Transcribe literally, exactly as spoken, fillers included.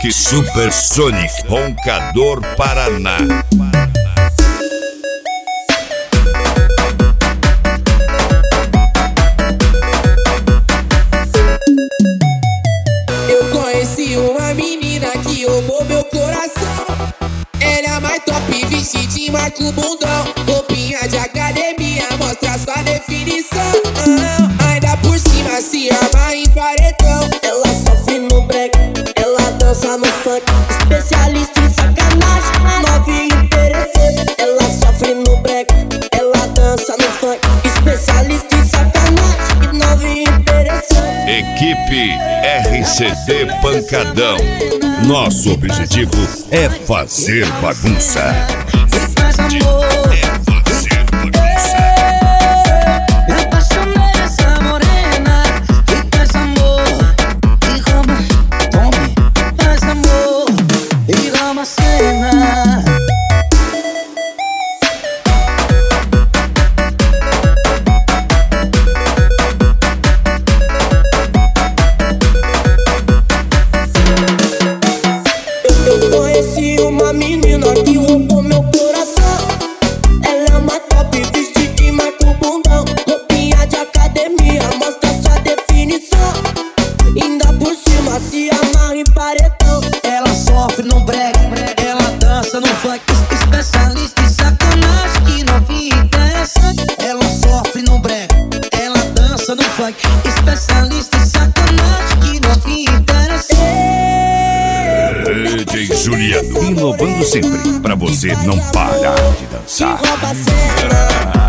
Rock Supersonic, Roncador, Paraná. Eu conheci uma menina que roubou meu coração. Ela é mais top, vestidinho, marca o bundão. Roupinha de academia, mostra sua definição. Ainda por cima se ama em paredão. Ela sofre no break, ela dança no funk. Especialista em sacanagem, novinha interessante. Ela sofre no break, ela dança no funk. Especialista em sacanagem, novinha interessante. Equipe R C D Pancadão. Nosso objetivo é fazer bagunça. Faz amor. Conheci uma menina que roubou meu coração. Ela é uma top, vestida e marca o bundão. Roupinha de academia, mostra sua definição. Ainda por cima se amarra em paredão. Ela sofre no break, ela dança no funk. Especialista em sacanagem, que novinha interessante. Ela sofre no break, ela dança no funk. Especialista em sacanagem, que novinha interessante. D J Juliano, inovando sempre pra você não parar de dançar. Rouba a cena.